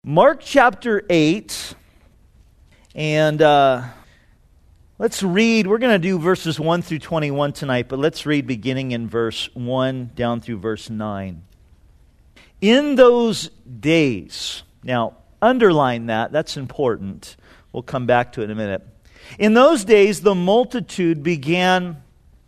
Mark chapter 8, and let's read. We're going to do verses 1 through 21 tonight, but let's read beginning in verse 1 down through verse 9. In those days, now underline that, that's important. We'll come back to it in a minute. In those days, the multitude being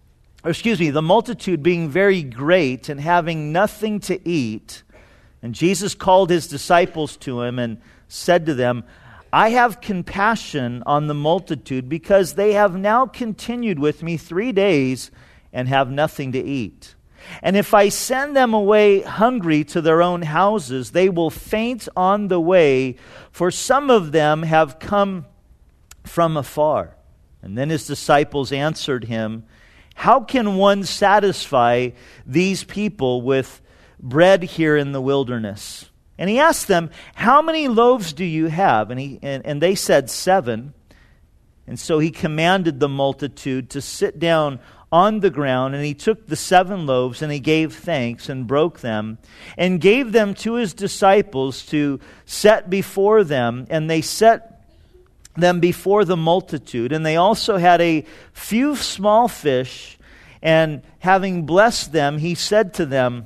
very great and having nothing to eat, and Jesus called his disciples to him and said to them, I have compassion on the multitude because they have now continued with me 3 days and have nothing to eat. And if I send them away hungry to their own houses, they will faint on the way, for some of them have come from afar. And then his disciples answered him, How can one satisfy these people with bread here in the wilderness? And he asked them, How many loaves do you have? And they said 7. And so he commanded the multitude to sit down on the ground, and he took the 7 loaves, and he gave thanks, and broke them, and gave them to his disciples to set before them, and they set them before the multitude. And they also had a few small fish, and having blessed them, he set them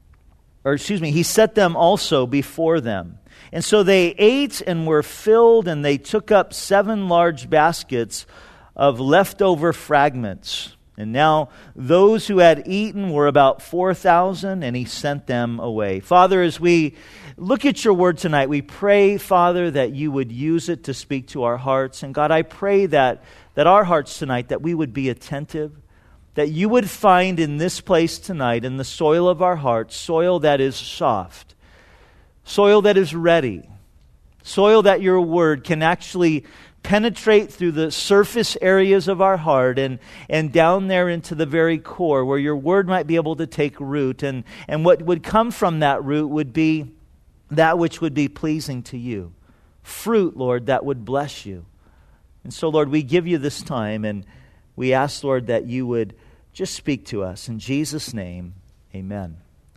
also before them. And so they ate and were filled, and they took up 7 large baskets of leftover fragments. And now those who had eaten were about 4,000, and he sent them away. Father, as we look at your word tonight, we pray, Father, that you would use it to speak to our hearts. And God, I pray that our hearts tonight, that we would be attentive, that you would find in this place tonight, in the soil of our hearts, soil that is soft, soil that is ready, soil that your word can actually penetrate through the surface areas of our heart and down there into the very core, where your word might be able to take root. And what would come from that root would be that which would be pleasing to you. Fruit, Lord, that would bless you. And so, Lord, we give you this time, and we ask, Lord, that you would just speak to us. In Jesus' name, amen.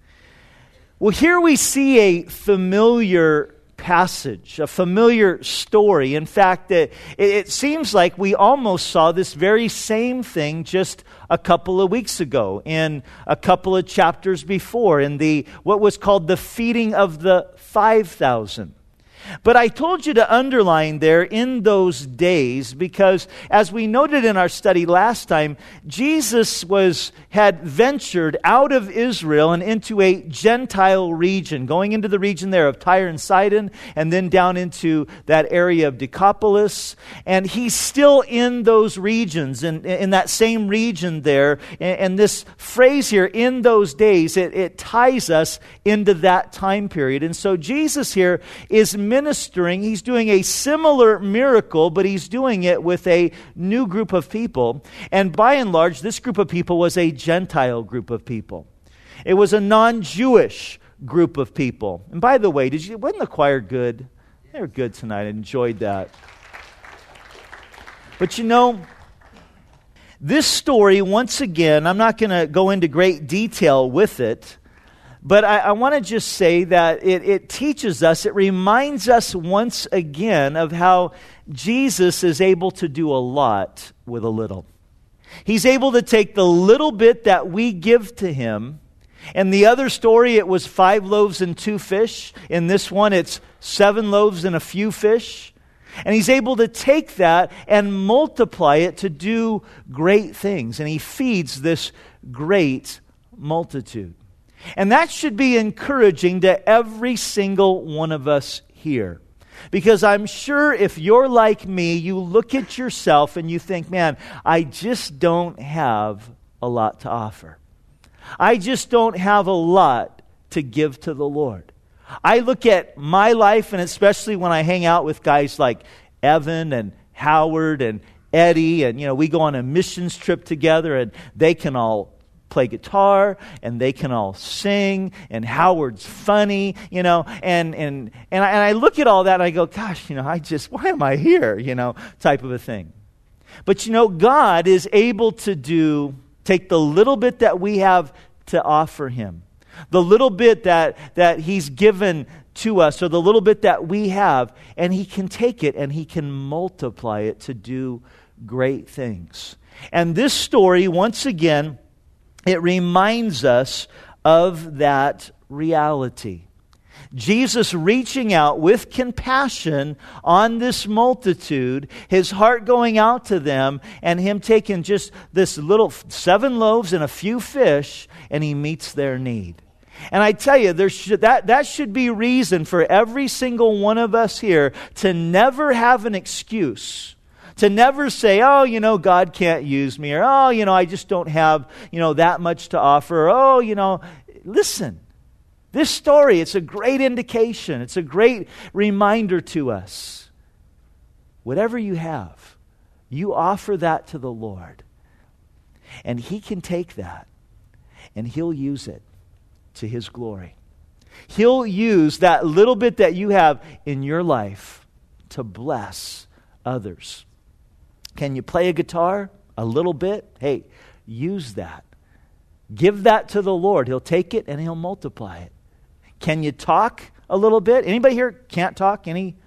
Well, here we see a familiar passage, a familiar story. In fact, it seems like we almost saw this very same thing just a couple of weeks ago, in a couple of chapters before, in what was called the feeding of the 5,000. But I told you to underline there, in those days, because as we noted in our study last time, Jesus had ventured out of Israel and into a Gentile region, going into the region there of Tyre and Sidon, and then down into that area of Decapolis. And he's still in those regions, in that same region there. And this phrase here, in those days, it ties us into that time period. And so Jesus here is ministering. He's doing a similar miracle, but he's doing it with a new group of people. And by and large, this group of people was a Gentile group of people. It was a non-Jewish group of people. And by the way, wasn't the choir good? They were good tonight. I enjoyed that. But this story, once again, I'm not going to go into great detail with it, but I want to just say that it teaches us, it reminds us once again of how Jesus is able to do a lot with a little. He's able to take the little bit that we give to him. In the other story, it was 5 loaves and 2 fish. In this one, it's 7 loaves and a few fish. And he's able to take that and multiply it to do great things. And he feeds this great multitude. And that should be encouraging to every single one of us here. Because I'm sure if you're like me, you look at yourself and you think, man, I just don't have a lot to offer. I just don't have a lot to give to the Lord. I look at my life, and especially when I hang out with guys like Evan and Howard and Eddie, and we go on a missions trip together, and they can all play guitar, and they can all sing, and Howard's funny, and I look at all that and I go, gosh, why am I here, type of a thing. But God is able to take the little bit that we have to offer him, the little bit that he's given to us, or the little bit that we have, and He can take it and He can multiply it to do great things. And this story, once again, it reminds us of that reality. Jesus reaching out with compassion on this multitude, His heart going out to them, and Him taking just this little 7 loaves and a few fish, and He meets their need. And I tell you, that should be reason for every single one of us here to never have an excuse. To never say, oh, God can't use me, or, oh, I just don't have, that much to offer, or, oh, listen. This story, it's a great indication. It's a great reminder to us. Whatever you have, you offer that to the Lord. And He can take that, and He'll use it to His glory. He'll use that little bit that you have in your life to bless others. Can you play a guitar a little bit? Hey, use that. Give that to the Lord. He'll take it and He'll multiply it. Can you talk a little bit? Anybody here can't talk?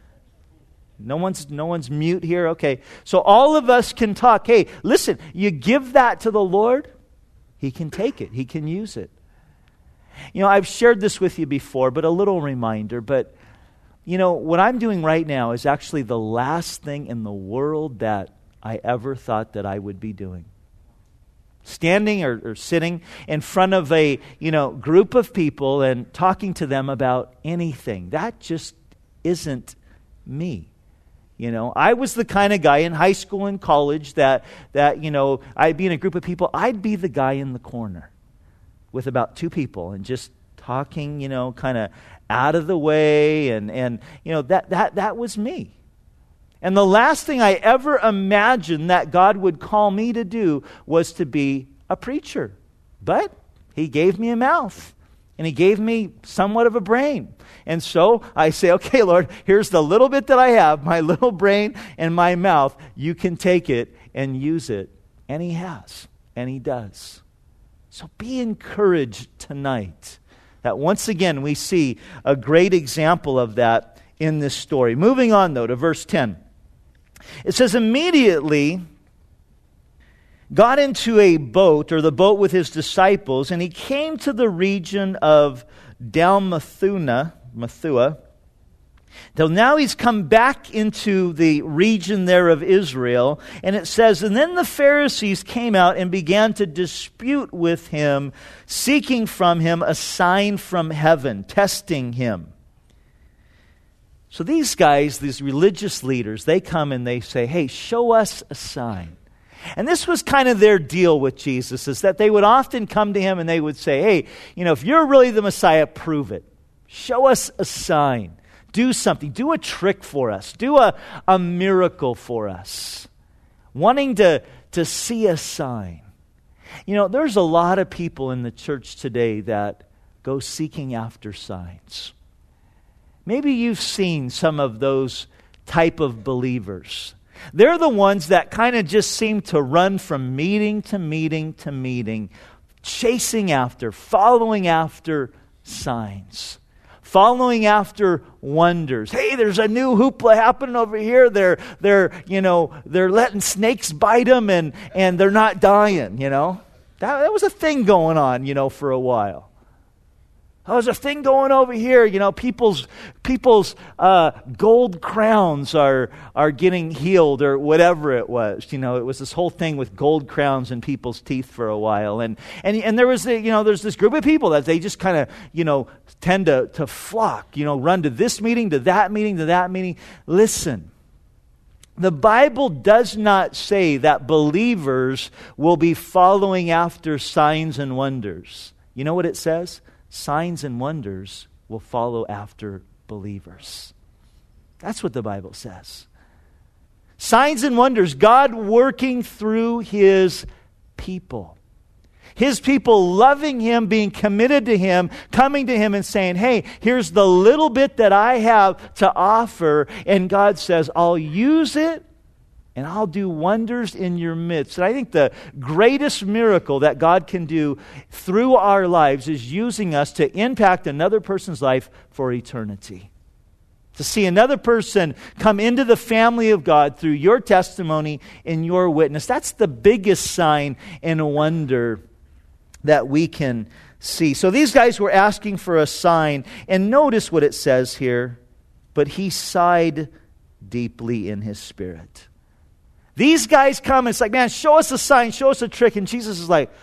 No one's mute here? Okay. So all of us can talk. Hey, listen, you give that to the Lord, He can take it. He can use it. I've shared this with you before, but a little reminder. But, what I'm doing right now is actually the last thing in the world that I ever thought that I would be doing. Standing or sitting in front of a, group of people and talking to them about anything. That just isn't me. I was the kind of guy in high school and college that I'd be in a group of people. I'd be the guy in the corner with about 2 people and just talking, kind of out of the way. And that was me. And the last thing I ever imagined that God would call me to do was to be a preacher. But He gave me a mouth, and He gave me somewhat of a brain. And so I say, okay, Lord, here's the little bit that I have, my little brain and my mouth. You can take it and use it. And He has, and He does. So be encouraged tonight that once again we see a great example of that in this story. Moving on, though, to verse 10. It says, immediately got into a boat, or the boat with His disciples, and He came to the region of Dalmathua. Till now He's come back into the region there of Israel, and it says, and then the Pharisees came out and began to dispute with Him, seeking from Him a sign from heaven, testing Him. So these guys, these religious leaders, they come and they say, hey, show us a sign. And this was kind of their deal with Jesus, is that they would often come to Him and they would say, hey, if you're really the Messiah, prove it. Show us a sign. Do something. Do a trick for us. Do a miracle for us. Wanting to see a sign. There's a lot of people in the church today that go seeking after signs. Maybe you've seen some of those type of believers. They're the ones that kind of just seem to run from meeting to meeting to meeting, chasing after, following after signs, following after wonders. Hey, there's a new hoopla happening over here. They're letting snakes bite them and they're not dying. That was a thing going on, for a while. There's a thing going over here. People's gold crowns are getting healed, or whatever it was. It was this whole thing with gold crowns in people's teeth for a while, and there was there's this group of people that they just kind of tend to flock. Run to this meeting, to that meeting, to that meeting. Listen. The Bible does not say that believers will be following after signs and wonders. You know what it says? Signs and wonders will follow after believers. That's what the Bible says. Signs and wonders, God working through His people. His people loving Him, being committed to Him, coming to Him and saying, hey, here's the little bit that I have to offer. And God says, I'll use it and I'll do wonders in your midst. And I think the greatest miracle that God can do through our lives is using us to impact another person's life for eternity. To see another person come into the family of God through your testimony and your witness. That's the biggest sign and wonder that we can see. So these guys were asking for a sign. And notice what it says here. But he sighed deeply in his spirit. These guys come and it's like, man, show us a sign, show us a trick. And Jesus is like,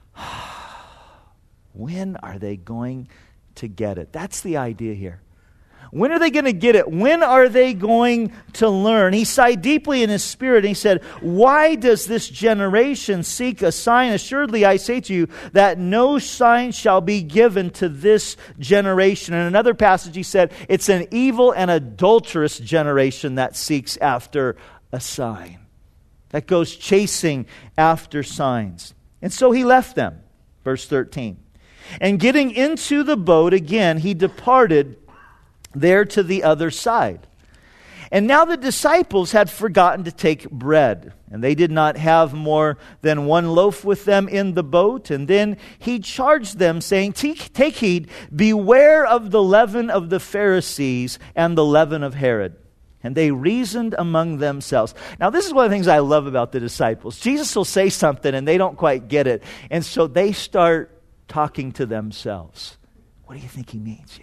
when are they going to get it? That's the idea here. When are they going to get it? When are they going to learn? He sighed deeply in his spirit and he said, why does this generation seek a sign? Assuredly, I say to you that no sign shall be given to this generation. In another passage, he said, it's an evil and adulterous generation that seeks after a sign, that goes chasing after signs. And so he left them. Verse 13. And getting into the boat again, he departed there to the other side. And now the disciples had forgotten to take bread, and they did not have more than one loaf with them in the boat. And then he charged them, saying, take heed, beware of the leaven of the Pharisees and the leaven of Herod. And they reasoned among themselves. Now, this is one of the things I love about the disciples. Jesus will say something and they don't quite get it. And so they start talking to themselves. What do you think he means,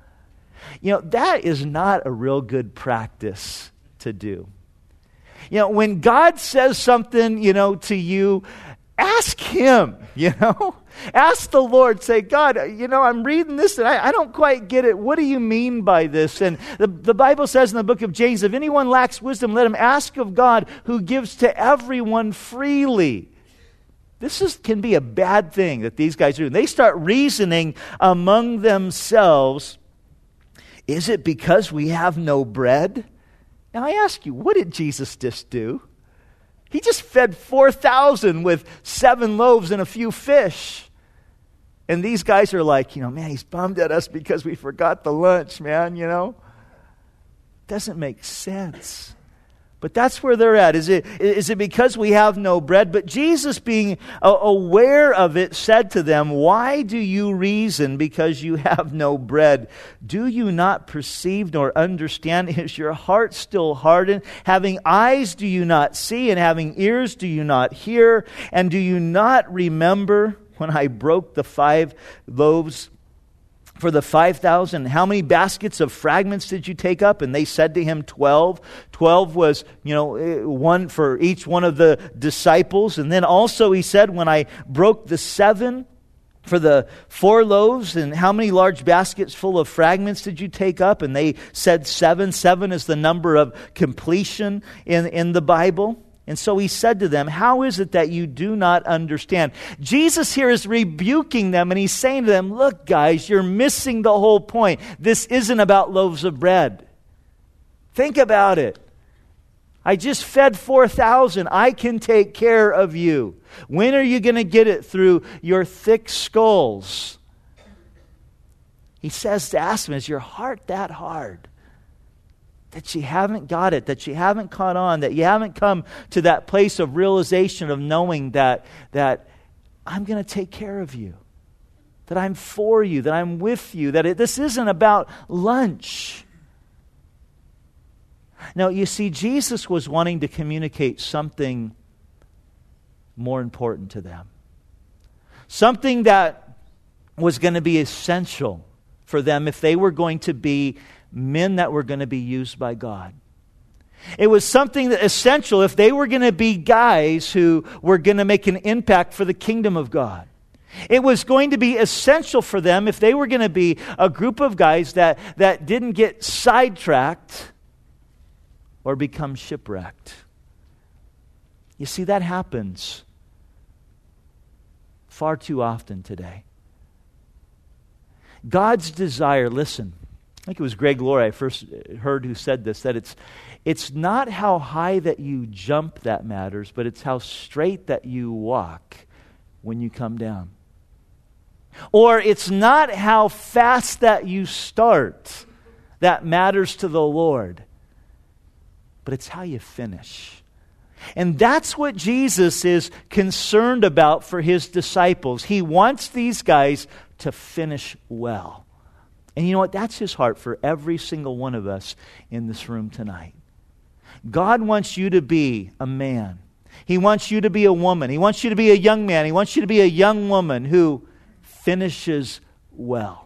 that is not a real good practice to do. When God says something, to you, ask Him, Ask the Lord, say, God, I'm reading this and I don't quite get it. What do you mean by this? And the Bible says in the book of James, if anyone lacks wisdom, let him ask of God who gives to everyone freely. This can be a bad thing that these guys do. And they start reasoning among themselves. Is it because we have no bread? Now I ask you, what did Jesus just do? He just fed 4,000 with 7 loaves and a few fish. And these guys are like, man, he's bummed at us because we forgot the lunch, man, Doesn't make sense. But that's where they're at. Is it because we have no bread? But Jesus, being aware of it, said to them, why do you reason because you have no bread? Do you not perceive nor understand? Is your heart still hardened? Having eyes do you not see, and having ears do you not hear? And do you not remember when I broke the 5 loaves for the 5,000, how many baskets of fragments did you take up? And they said to him, 12. 12 was, one for each one of the disciples. And then also he said, when I broke the 7 for the 4 loaves, and how many large baskets full of fragments did you take up? And they said 7. 7 is the number of completion in the Bible. And so he said to them, how is it that you do not understand? Jesus here is rebuking them, and he's saying to them, look, guys, you're missing the whole point. This isn't about loaves of bread. Think about it. I just fed 4,000. I can take care of you. When are you going to get it? Through your thick skulls. He says to ask them, is your heart that hard? That you haven't got it, that you haven't caught on, that you haven't come to that place of realization of knowing that I'm going to take care of you, that I'm for you, that I'm with you, that this isn't about lunch. Now, you see, Jesus was wanting to communicate something more important to them. Something that was going to be essential for them if they were going to be men that were going to be used by God. It was something that essential if they were going to be guys who were going to make an impact for the kingdom of God. It was going to be essential for them if they were going to be a group of guys that didn't get sidetracked or become shipwrecked. You see, that happens far too often today. God's desire, listen, I think it was Greg Laurie I first heard who said this, that it's not how high that you jump that matters, but it's how straight that you walk when you come down. Or it's not how fast that you start that matters to the Lord, but it's how you finish. And that's what Jesus is concerned about for his disciples. He wants these guys to finish well. And you know what? That's his heart for every single one of us in this room tonight. God wants you to be a man. He wants you to be a woman. He wants you to be a young man. He wants you to be a young woman who finishes well.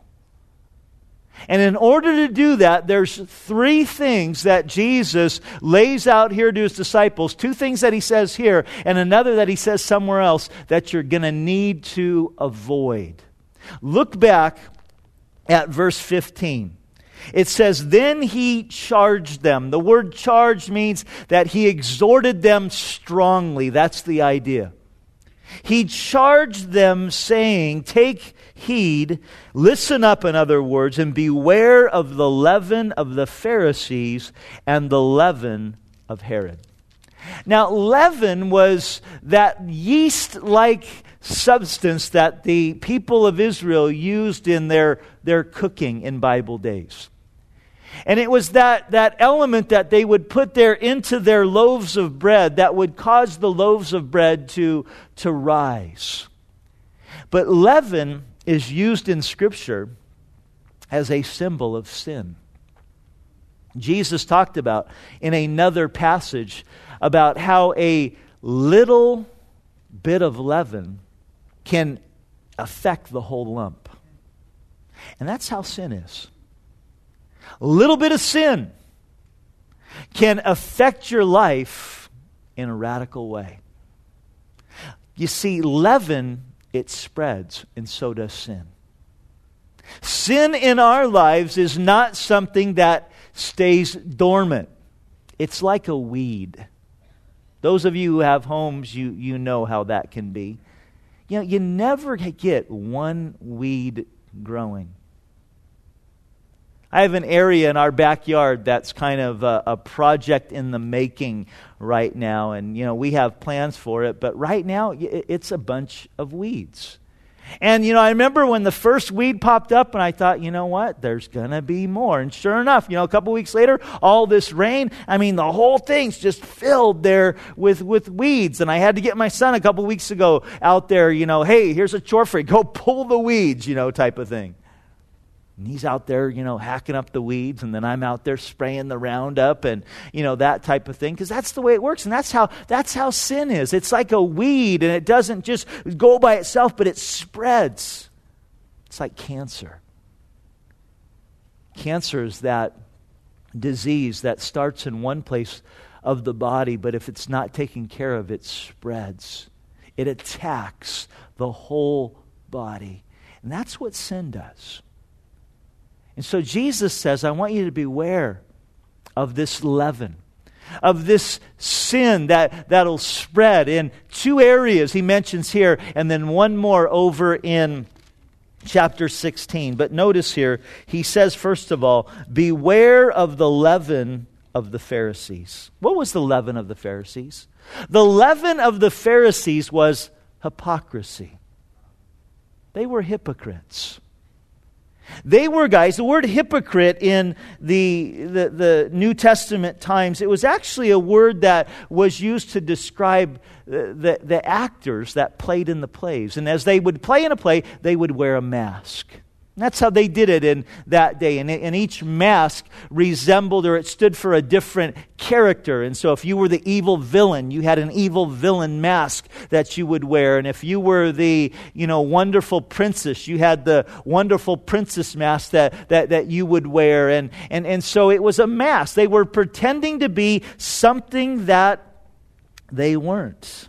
And in order to do that, there's 3 things that Jesus lays out here to his disciples. 2 things that he says here, and another that he says somewhere else that you're going to need to avoid. Look back at verse 15. It says, then he charged them. The word charged means that he exhorted them strongly. That's the idea. He charged them saying, take heed, listen up in other words, and beware of the leaven of the Pharisees and the leaven of Herod. Now, leaven was that yeast-like substance that the people of Israel used in their cooking in Bible days. And it was that element that they would put there into their loaves of bread that would cause the loaves of bread to rise. But leaven is used in Scripture as a symbol of sin. Jesus talked about in another passage about how a little bit of leaven can affect the whole lump. And that's how sin is. A little bit of sin can affect your life in a radical way. You see, leaven, it spreads, and so does sin. Sin in our lives is not something that stays dormant. It's like a weed. Those of you who have homes, you know how that can be. You know, you never get one weed growing. I have an area in our backyard that's kind of a project in the making right now. And, you know, we have plans for it. But right now, it's a bunch of weeds. And, you know, I remember when the first weed popped up and I thought, you know what, there's going to be more. And sure enough, you know, a couple weeks later, all this rain, I mean, the whole thing's just filled there with weeds. And I had to get my son a couple weeks ago out there, you know, hey, here's a chore for you. Go pull the weeds, you know, type of thing. And he's out there, you know, hacking up the weeds, and then I'm out there spraying the Roundup and, you know, that type of thing, because that's the way it works. And that's how sin is. It's like a weed, and it doesn't just go by itself, but it spreads. It's like cancer. Cancer is that disease that starts in one place of the body, but if it's not taken care of, it spreads. It attacks the whole body. And that's what sin does. And so Jesus says, I want you to beware of this leaven, of this sin that'll spread in 2 areas he mentions here, and then one more over in chapter 16. But notice here, he says, first of all, beware of the leaven of the Pharisees. What was the leaven of the Pharisees? The leaven of the Pharisees was hypocrisy. They were hypocrites. They were guys, the word hypocrite in the New Testament times, it was actually a word that was used to describe the actors that played in the plays. And as they would play in a play, they would wear a mask. And that's how they did it in that day. And each mask resembled, or it stood for a different character. And so if you were the evil villain, you had an evil villain mask that you would wear. And if you were the, you know, wonderful princess, you had the wonderful princess mask that you would wear. And so it was a mask. They were pretending to be something that they weren't.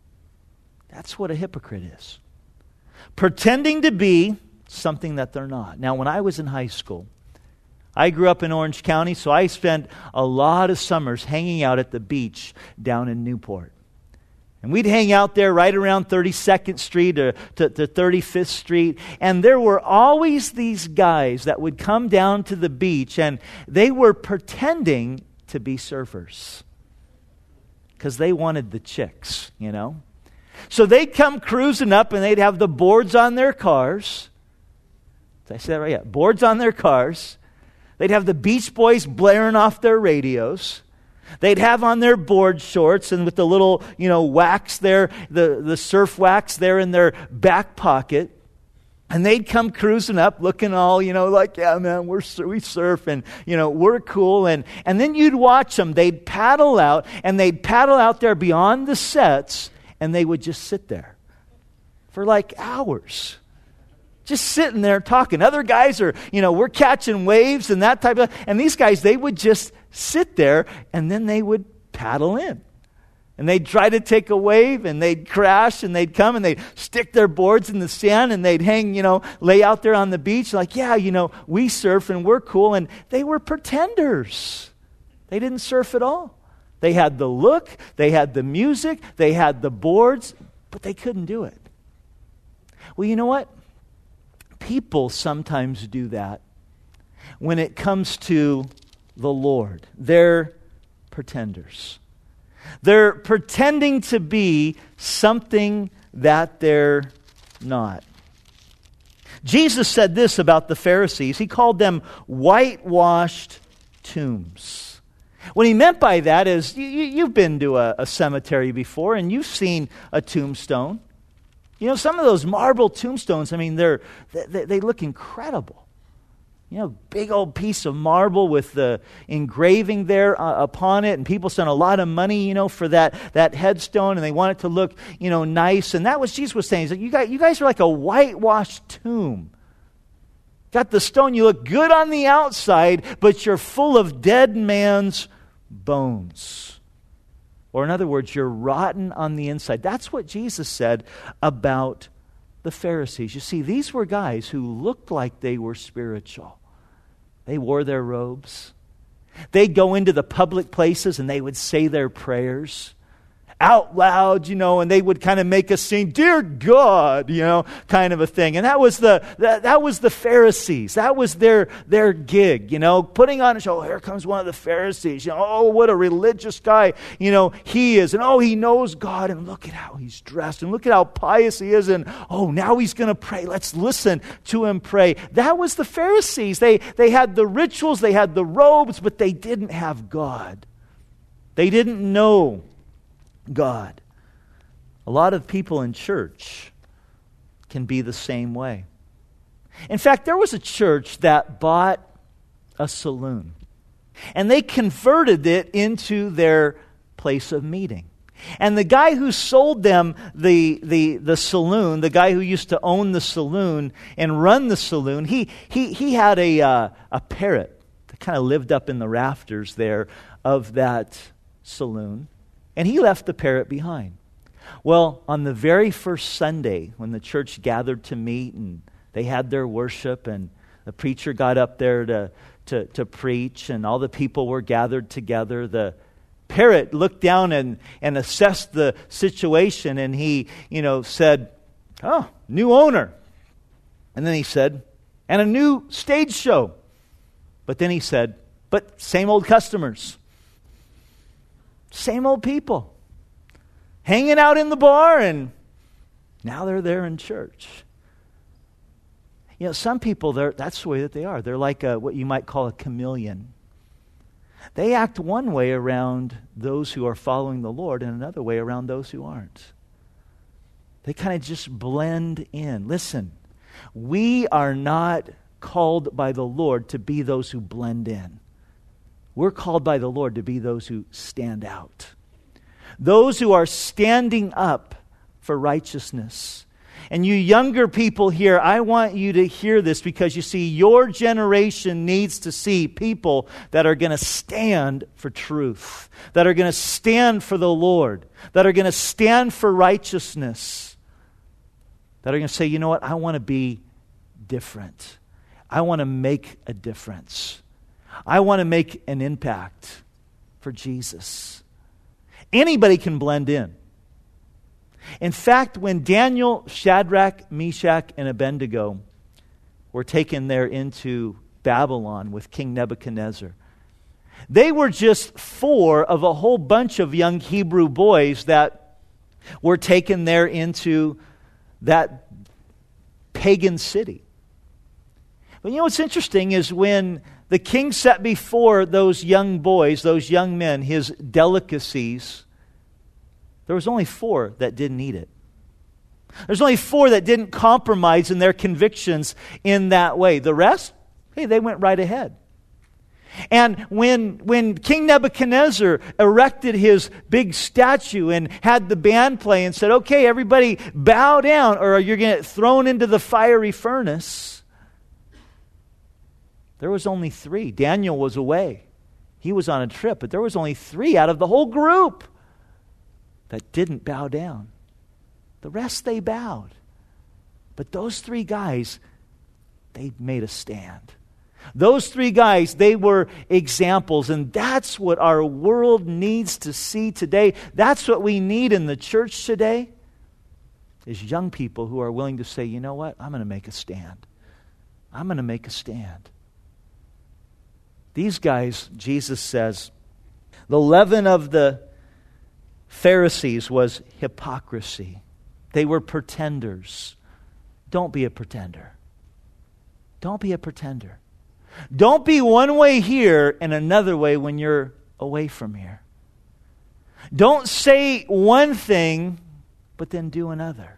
That's what a hypocrite is. Pretending to be something that they're not. Now, when I was in high school, I grew up in Orange County, so I spent a lot of summers hanging out at the beach down in Newport. And we'd hang out there right around 32nd Street to 35th Street. And there were always these guys that would come down to the beach, and they were pretending to be surfers because they wanted the chicks, you know. So they'd come cruising up, and they'd have the boards on their cars. Did I say that right? Yeah, boards on their cars. They'd have the Beach Boys blaring off their radios. They'd have on their board shorts and with the little, wax there, the surf wax there in their back pocket. And they'd come cruising up looking all, like, yeah, man, we surf and, we're cool. And then you'd watch them. They'd paddle out and they'd paddle out there beyond the sets and they would just sit there for like hours. Just sitting there talking. Other guys are, we're catching waves and that type of, and these guys, they would just sit there and then they would paddle in. And they'd try to take a wave and they'd crash and they'd come and they'd stick their boards in the sand and they'd hang, lay out there on the beach like, yeah, we surf and we're cool. And they were pretenders. They didn't surf at all. They had the look, they had the music, they had the boards, but they couldn't do it. Well, you know what? People sometimes do that when it comes to the Lord. They're pretenders. They're pretending to be something that they're not. Jesus said this about the Pharisees. He called them whitewashed tombs. What he meant by that is, you've been to a cemetery before and you've seen a tombstone. Some of those marble tombstones, they look incredible. Big old piece of marble with the engraving there upon it, and people spent a lot of money, for that headstone, and they want it to look, nice. And that was Jesus was saying. He's like, you guys are like a whitewashed tomb. Got the stone, you look good on the outside, but you're full of dead man's bones. Or in other words, you're rotten on the inside. That's what Jesus said about the Pharisees. You see, these were guys who looked like they were spiritual. They wore their robes. They'd go into the public places and they would say their prayers out loud, and they would kind of make a scene, dear God, kind of a thing. And that was the Pharisees. That was their gig, putting on a show. Oh, here comes one of the Pharisees. Oh, what a religious guy, he is. And oh, he knows God. And look at how he's dressed. And look at how pious he is. And oh, now he's going to pray. Let's listen to him pray. That was the Pharisees. They had the rituals, they had the robes, but they didn't have God. They didn't know God. A lot of people in church can be the same way. In fact, there was a church that bought a saloon, and they converted it into their place of meeting. And the guy who sold them the saloon, the guy who used to own the saloon and run the saloon, he had a parrot that kind of lived up in the rafters there of that saloon. And he left the parrot behind. Well, on the very first Sunday, when the church gathered to meet and they had their worship and the preacher got up there to preach and all the people were gathered together, the parrot looked down and assessed the situation and he, said, oh, new owner. And then he said, and a new stage show. But then he said, but same old customers. Same old people hanging out in the bar, and now they're there in church. Some people, that's the way that they are. They're like what you might call a chameleon. They act one way around those who are following the Lord and another way around those who aren't. They kind of just blend in. Listen, we are not called by the Lord to be those who blend in. We're called by the Lord to be those who stand out. Those who are standing up for righteousness. And you younger people here, I want you to hear this because you see, your generation needs to see people that are going to stand for truth, that are going to stand for the Lord, that are going to stand for righteousness, that are going to say, you know what, I want to be different. I want to make a difference. I want to make an impact for Jesus. Anybody can blend in. In fact, when Daniel, Shadrach, Meshach, and Abednego were taken there into Babylon with King Nebuchadnezzar, they were just 4 of a whole bunch of young Hebrew boys that were taken there into that pagan city. But what's interesting is when The king set before those young boys, those young men, his delicacies. There was only 4 that didn't eat it. There's only 4 that didn't compromise in their convictions in that way. The rest, hey, they went right ahead. And when King Nebuchadnezzar erected his big statue and had the band play and said, okay, everybody bow down or you're going to get thrown into the fiery furnace, there was only 3. Daniel was away. He was on a trip, but there was only 3 out of the whole group that didn't bow down. The rest, they bowed. But those 3 guys, they made a stand. Those 3 guys, they were examples, and that's what our world needs to see today. That's what we need in the church today, is young people who are willing to say, you know what, I'm going to make a stand. I'm going to make a stand. These guys, Jesus says, the leaven of the Pharisees was hypocrisy. They were pretenders. Don't be a pretender. Don't be a pretender. Don't be one way here and another way when you're away from here. Don't say one thing, but then do another.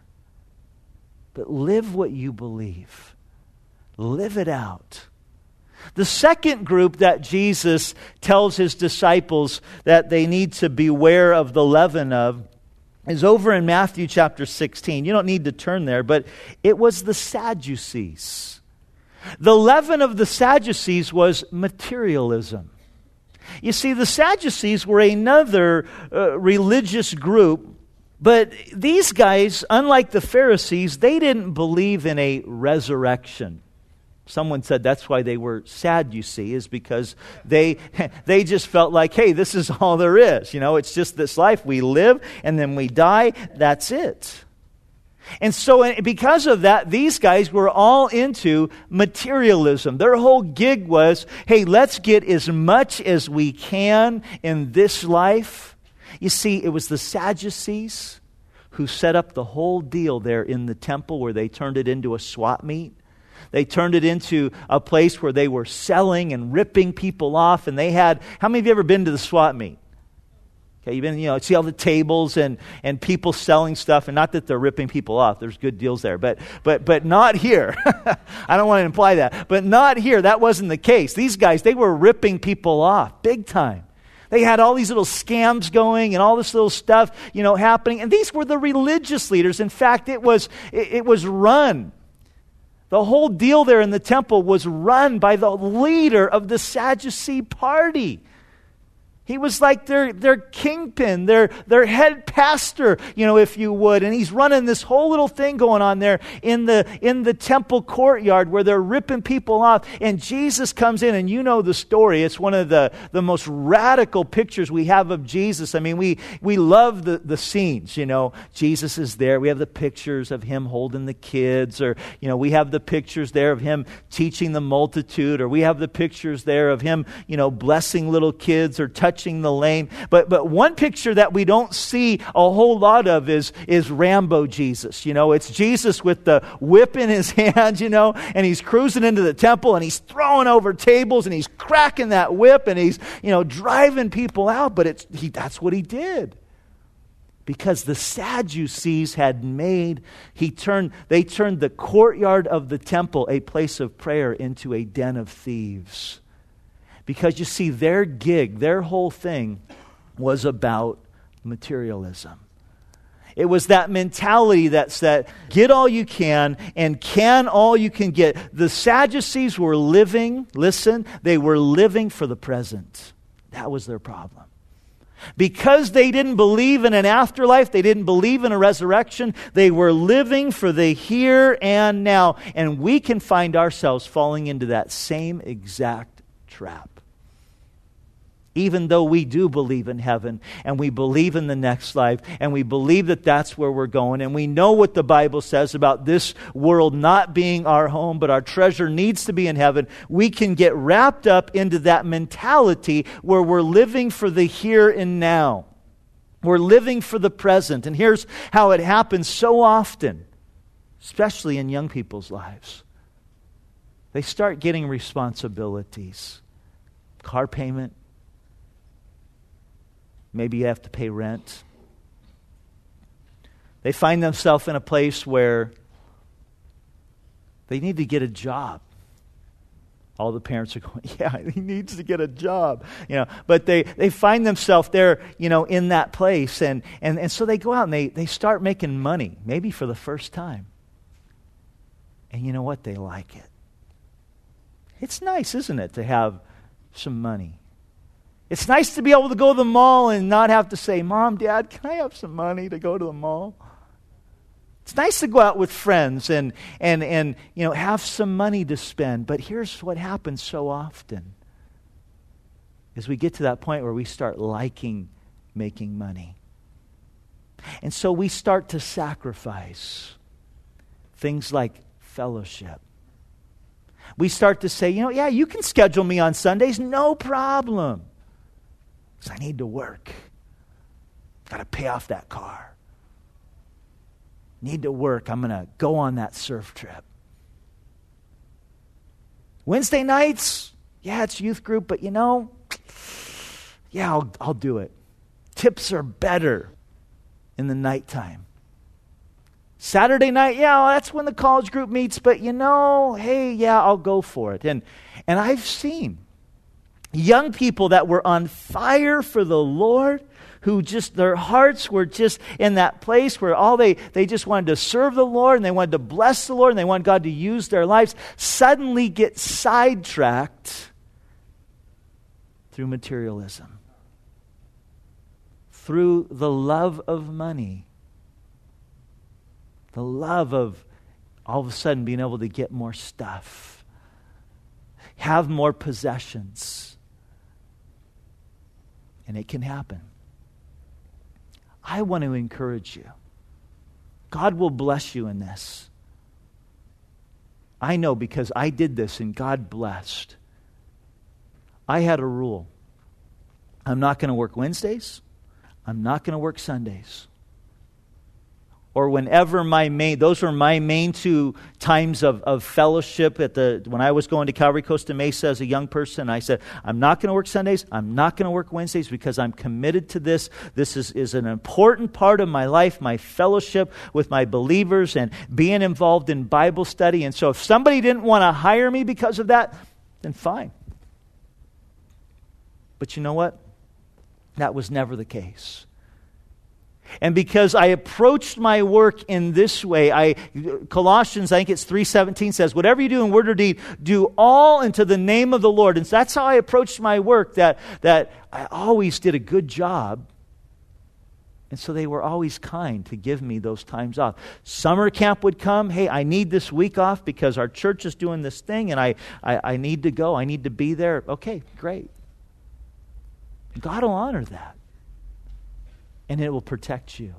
But live what you believe. Live it out. The second group that Jesus tells his disciples that they need to beware of the leaven of is over in Matthew chapter 16. You don't need to turn there, but it was the Sadducees. The leaven of the Sadducees was materialism. You see, the Sadducees were another religious group, but these guys, unlike the Pharisees, they didn't believe in a resurrection. Someone said that's why they were sad, you see, is because they just felt like, hey, this is all there is. You know, it's just this life. We live and then we die. That's it. And so because of that, these guys were all into materialism. Their whole gig was, hey, let's get as much as we can in this life. You see, it was the Sadducees who set up the whole deal there in the temple where they turned it into a swap meet. They turned it into a place where they were selling and ripping people off. And they had, how many of you ever been to the swap meet? Okay, you've been, see all the tables and people selling stuff, and not that they're ripping people off. There's good deals there, but not here. I don't want to imply that, but not here. That wasn't the case. These guys, they were ripping people off big time. They had all these little scams going and all this little stuff, happening. And these were the religious leaders. In fact, it was run. The whole deal there in the temple was run by the leader of the Sadducee party. He was like their kingpin, their head pastor, if you would. And he's running this whole little thing going on there in the temple courtyard where they're ripping people off. And Jesus comes in, and you know the story. It's one of the most radical pictures we have of Jesus. I mean, we love the scenes, Jesus is there. We have the pictures of him holding the kids, or, we have the pictures there of him teaching the multitude, or we have the pictures there of him, blessing little kids or touching the lame. But one picture that we don't see a whole lot of is Rambo Jesus. It's Jesus with the whip in his hand, and he's cruising into the temple, and he's throwing over tables, and he's cracking that whip, and he's, driving people out. But that's what he did. Because the Sadducees they turned the courtyard of the temple, a place of prayer, into a den of thieves. Because you see, their gig, their whole thing was about materialism. It was that mentality that said, get all you can and can all you can get. The Sadducees were living, they were living for the present. That was their problem. Because they didn't believe in an afterlife, they didn't believe in a resurrection, they were living for the here and now. And we can find ourselves falling into that same exact trap. Even though we do believe in heaven, and we believe in the next life, and we believe that that's where we're going, and we know what the Bible says about this world not being our home, but our treasure needs to be in heaven, we can get wrapped up into that mentality where we're living for the here and now. We're living for the present. And here's how it happens so often, especially in young people's lives. They start getting responsibilities. car payment. Maybe you have to pay rent. They find themselves in a place where they need to get a job. All the parents are going, yeah, he needs to get a job. But they find themselves there, in that place. And so they go out and they start making money, maybe for the first time. And you know what? They like it. It's nice, isn't it, to have some money? It's nice to be able to go to the mall and not have to say, Mom, Dad, can I have some money to go to the mall? It's nice to go out with friends and have some money to spend. But here's what happens so often. Is we get to that point where we start liking making money. And so we start to sacrifice things like fellowship. We start to say, yeah, you can schedule me on Sundays, no problem. Because I need to work. Got to pay off that car. Need to work. I'm going to go on that surf trip. Wednesday nights, yeah, it's youth group, but yeah, I'll do it. Tips are better in the nighttime. Saturday night, yeah, that's when the college group meets, but hey, yeah, I'll go for it. And I've seen young people that were on fire for the Lord, who just, their hearts were just in that place where they just wanted to serve the Lord and they wanted to bless the Lord and they wanted God to use their lives, suddenly get sidetracked through materialism, through the love of money, the love of all of a sudden being able to get more stuff, have more possessions. And it can happen. I want to encourage you. God will bless you in this. I know because I did this and God blessed. I had a rule. I'm not going to work Wednesdays. I'm not going to work Sundays. Or whenever those were my main two times of fellowship when I was going to Calvary Costa Mesa as a young person. I said, I'm not going to work Sundays. I'm not going to work Wednesdays because I'm committed to this. This is an important part of my life, my fellowship with my believers and being involved in Bible study. And so if somebody didn't want to hire me because of that, then fine. But you know what? That was never the case. And because I approached my work in this way, Colossians, I think it's 3:17 says, whatever you do in word or deed, do all into the name of the Lord. And so that's how I approached my work, that I always did a good job. And so they were always kind to give me those times off. Summer camp would come. Hey, I need this week off because our church is doing this thing and I need to go. I need to be there. Okay, great. God will honor that. And it will protect you.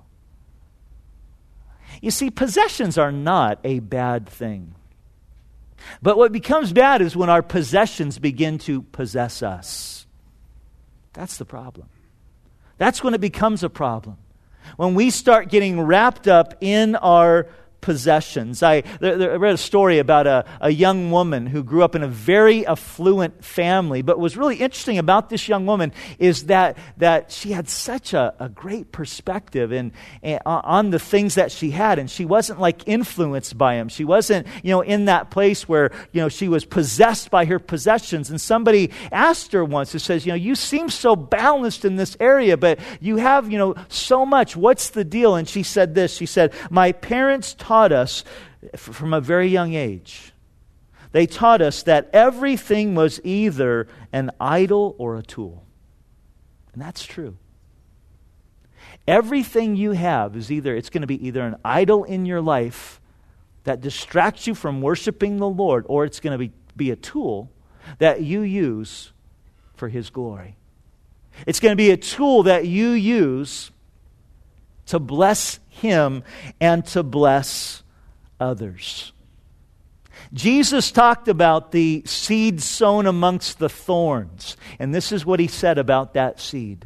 You see, possessions are not a bad thing. But what becomes bad is when our possessions begin to possess us. That's the problem. That's when it becomes a problem. When we start getting wrapped up in our possessions. I read a story about a young woman who grew up in a very affluent family. But what's really interesting about this young woman is that she had such a great perspective on the things that she had. And she wasn't influenced by them. She wasn't in that place where she was possessed by her possessions. And somebody asked her once, who says, you seem so balanced in this area, but you have so much. What's the deal? And she said this. She said, my parents taught us from a very young age. They taught us that everything was either an idol or a tool. And that's true. Everything you have is it's going to be either an idol in your life that distracts you from worshiping the Lord, or it's going to be a tool that you use for His glory. It's going to be a tool that you use to bless Him and to bless others. Jesus talked about the seed sown amongst the thorns. And this is what He said about that seed.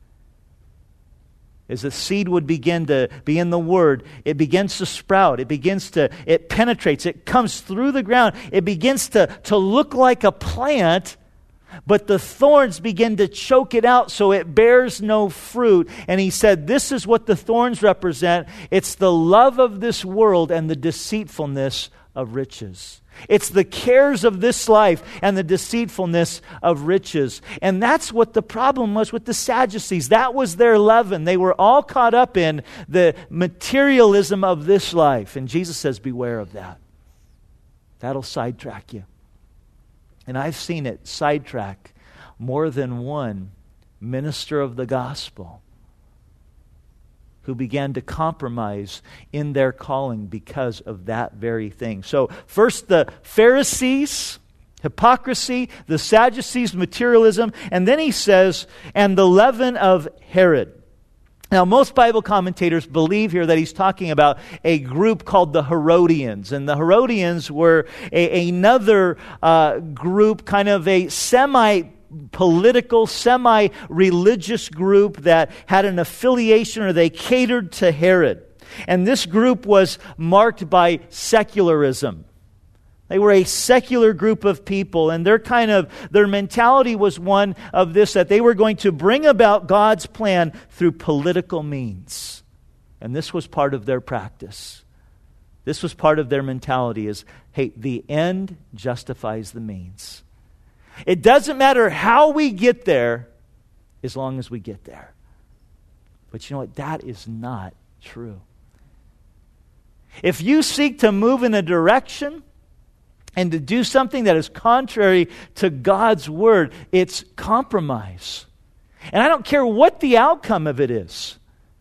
As the seed would begin to be in the Word, it begins to sprout. It penetrates. It comes through the ground. It begins to look like a plant. But the thorns begin to choke it out so it bears no fruit. And he said, this is what the thorns represent. It's the love of this world and the deceitfulness of riches. It's the cares of this life and the deceitfulness of riches. And that's what the problem was with the Sadducees. That was their leaven. They were all caught up in the materialism of this life. And Jesus says, beware of that. That'll sidetrack you. And I've seen it sidetrack more than one minister of the gospel who began to compromise in their calling because of that very thing. So first the Pharisees, hypocrisy, the Sadducees, materialism, and then he says, and the leaven of Herod. Now, most Bible commentators believe here that he's talking about a group called the Herodians. And the Herodians were another group, kind of a semi-political, semi-religious group that had an affiliation, or they catered to Herod. And this group was marked by secularism. They were a secular group of people, and their mentality was one of this, that they were going to bring about God's plan through political means. And this was part of their practice. This was part of their mentality is, hey, the end justifies the means. It doesn't matter how we get there, as long as we get there. But you know what? That is not true. If you seek to move in a direction and to do something that is contrary to God's word, it's compromise. And I don't care what the outcome of it is.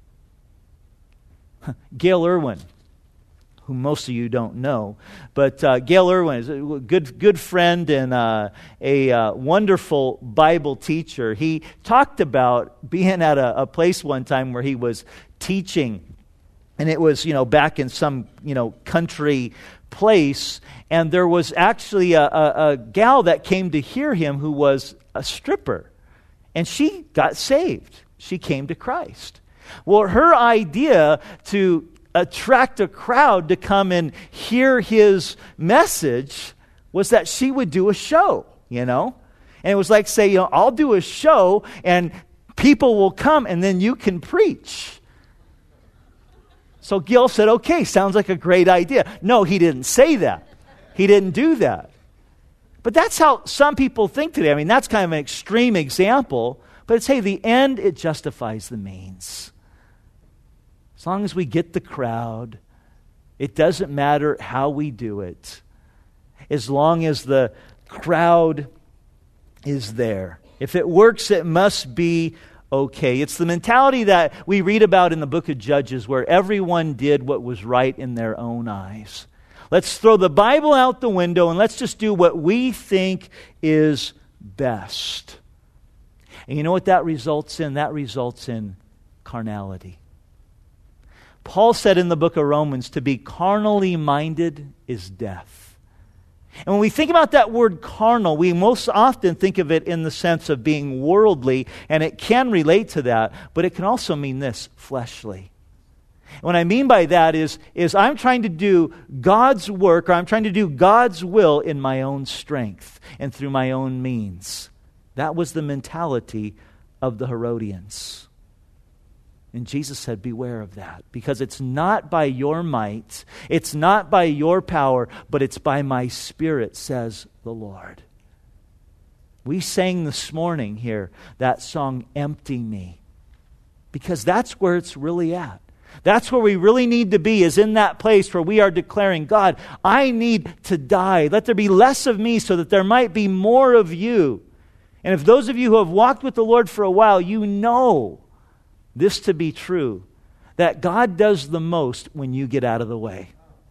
Gail Irwin, who most of you don't know, but Gail Irwin is a good friend and a wonderful Bible teacher. He talked about being at a place one time where he was teaching, and it was, back in some, country place, and there was actually a gal that came to hear him who was a stripper, and she got saved. She came to Christ. Well, her idea to attract a crowd to come and hear his message was that she would do a show, and it was like, say, I'll do a show and people will come and then you can preach. So Gil said, okay, sounds like a great idea. No, he didn't say that. He didn't do that. But that's how some people think today. I mean, that's kind of an extreme example. But it's, hey, the end, it justifies the means. As long as we get the crowd, it doesn't matter how we do it. As long as the crowd is there. If it works, it must be okay. It's the mentality that we read about in the book of Judges, where everyone did what was right in their own eyes. Let's throw the Bible out the window and let's just do what we think is best. And you know what that results in? That results in carnality. Paul said in the book of Romans, to be carnally minded is death. And when we think about that word carnal, we most often think of it in the sense of being worldly, and it can relate to that, but it can also mean this, fleshly. What I mean by that is I'm trying to do God's work, or I'm trying to do God's will in my own strength and through my own means. That was the mentality of the Herodians. And Jesus said, beware of that, because it's not by your might, it's not by your power, but it's by my Spirit, says the Lord. We sang this morning here that song, Empty Me, because that's where it's really at. That's where we really need to be, is in that place where we are declaring, God, I need to die. Let there be less of me so that there might be more of you. And if those of you who have walked with the Lord for a while, you know this to be true, that God does the most when you get out of the way.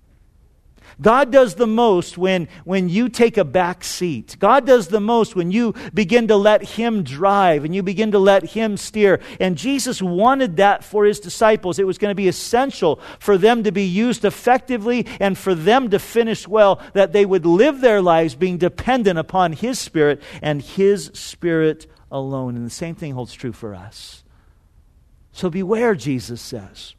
God does the most when you take a back seat. God does the most when you begin to let Him drive and you begin to let Him steer. And Jesus wanted that for His disciples. It was going to be essential for them to be used effectively and for them to finish well, that they would live their lives being dependent upon His Spirit and His Spirit alone. And the same thing holds true for us. So beware, Jesus says,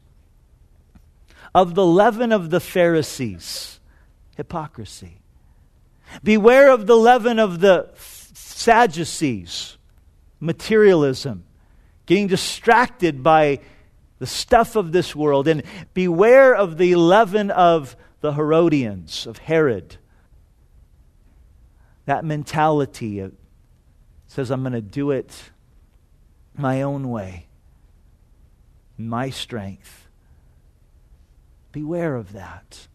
of the leaven of the Pharisees, hypocrisy. Beware of the leaven of the Sadducees, materialism, getting distracted by the stuff of this world. And beware of the leaven of the Herodians, of Herod. That mentality says, I'm going to do it my own way, my strength. Beware of that.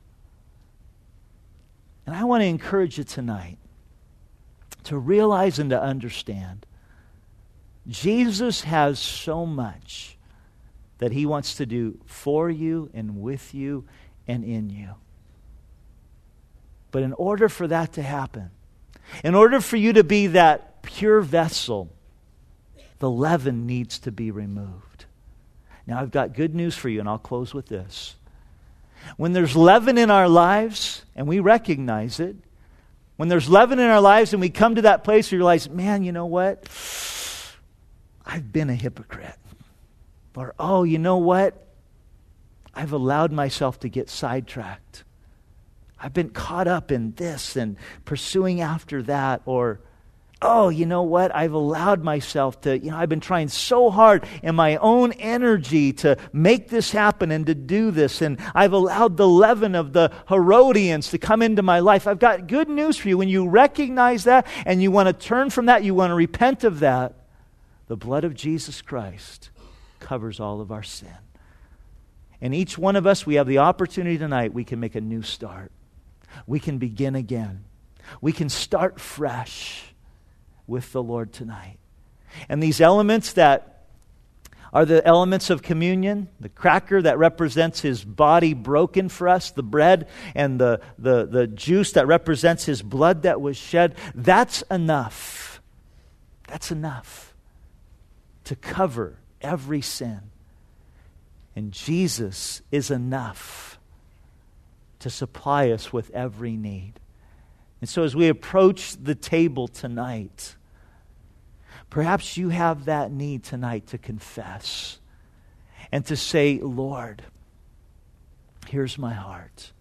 And I want to encourage you tonight to realize and to understand Jesus has so much that He wants to do for you and with you and in you. But in order for that to happen, in order for you to be that pure vessel, the leaven needs to be removed. Now, I've got good news for you, and I'll close with this. When there's leaven in our lives, and we recognize it, when there's leaven in our lives and we come to that place where you realize, man, you know what? I've been a hypocrite. Or, oh, you know what? I've allowed myself to get sidetracked. I've been caught up in this and pursuing after that. Or, oh, you know what? I've allowed myself to, I've been trying so hard in my own energy to make this happen and to do this. And I've allowed the leaven of the Herodians to come into my life. I've got good news for you. When you recognize that and you want to turn from that, you want to repent of that, the blood of Jesus Christ covers all of our sin. And each one of us, we have the opportunity tonight, we can make a new start. We can begin again. We can start fresh with the Lord tonight. And these elements that are the elements of communion, the cracker that represents His body broken for us, the bread and the juice that represents His blood that was shed, that's enough. That's enough to cover every sin. And Jesus is enough to supply us with every need. And so as we approach the table tonight, perhaps you have that need tonight to confess and to say, Lord, here's my heart.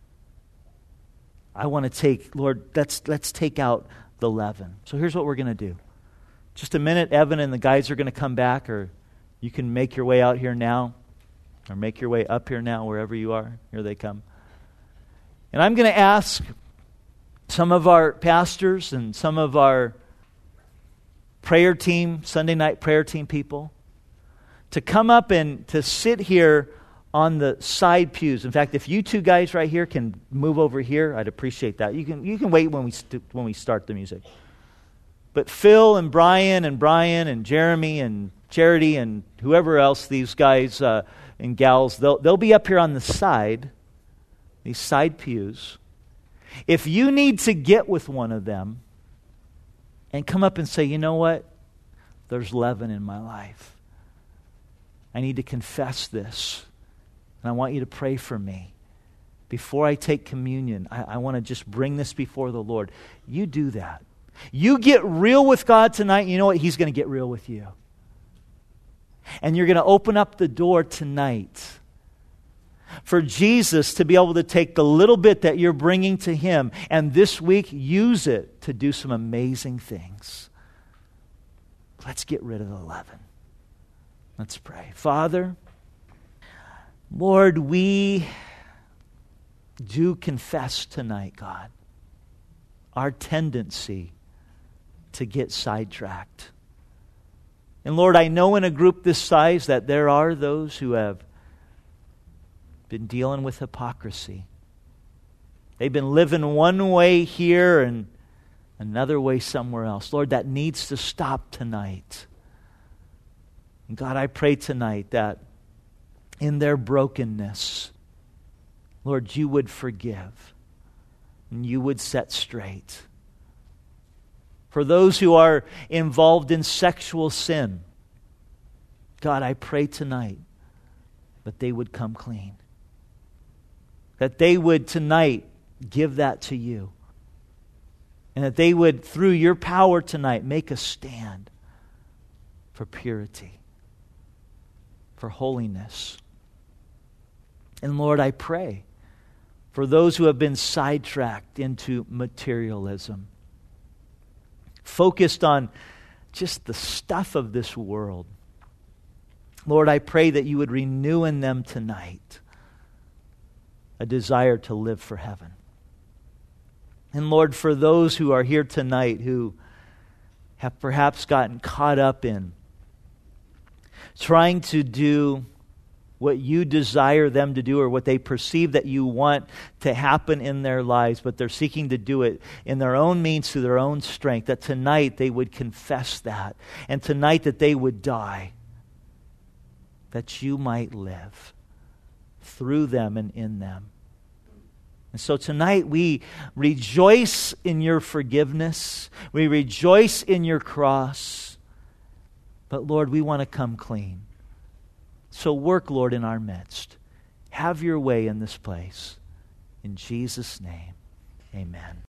I want to take, Lord, let's take out the leaven. So here's what we're going to do. Just a minute, Evan and the guys are going to come back, or you can make your way out here now, or make your way up here now, wherever you are. Here they come. And I'm going to ask some of our pastors and some of our prayer team, Sunday night prayer team people, to come up and to sit here on the side pews. In fact, if you two guys right here can move over here, I'd appreciate that. You can wait when we start the music. But Phil and Brian and Jeremy and Charity and whoever else, these guys and gals, they'll be up here on the side, these side pews. If you need to get with one of them and come up and say, you know what? There's leaven in my life. I need to confess this. And I want you to pray for me. Before I take communion, I want to just bring this before the Lord. You do that. You get real with God tonight, you know what? He's going to get real with you. And you're going to open up the door tonight for Jesus to be able to take the little bit that you're bringing to Him and this week use it to do some amazing things. Let's get rid of the leaven. Let's pray. Father, Lord, we do confess tonight, God, our tendency to get sidetracked. And Lord, I know in a group this size that there are those who have been dealing with hypocrisy. They've been living one way here and another way somewhere else. Lord, that needs to stop tonight. And God, I pray tonight that in their brokenness, Lord, you would forgive and you would set straight. For those who are involved in sexual sin, God, I pray tonight that they would come clean. That they would tonight give that to you. And that they would, through your power tonight, make a stand for purity, for holiness. And Lord, I pray for those who have been sidetracked into materialism. focused on just the stuff of this world. Lord, I pray that you would renew in them tonight a desire to live for heaven. And Lord, for those who are here tonight who have perhaps gotten caught up in trying to do what you desire them to do or what they perceive that you want to happen in their lives, but they're seeking to do it in their own means, through their own strength, that tonight they would confess that, and tonight that they would die, that you might live through them and in them. And so tonight we rejoice in your forgiveness. We rejoice in your cross. But Lord, we want to come clean. So work, Lord, in our midst. Have your way in this place. In Jesus' name, amen.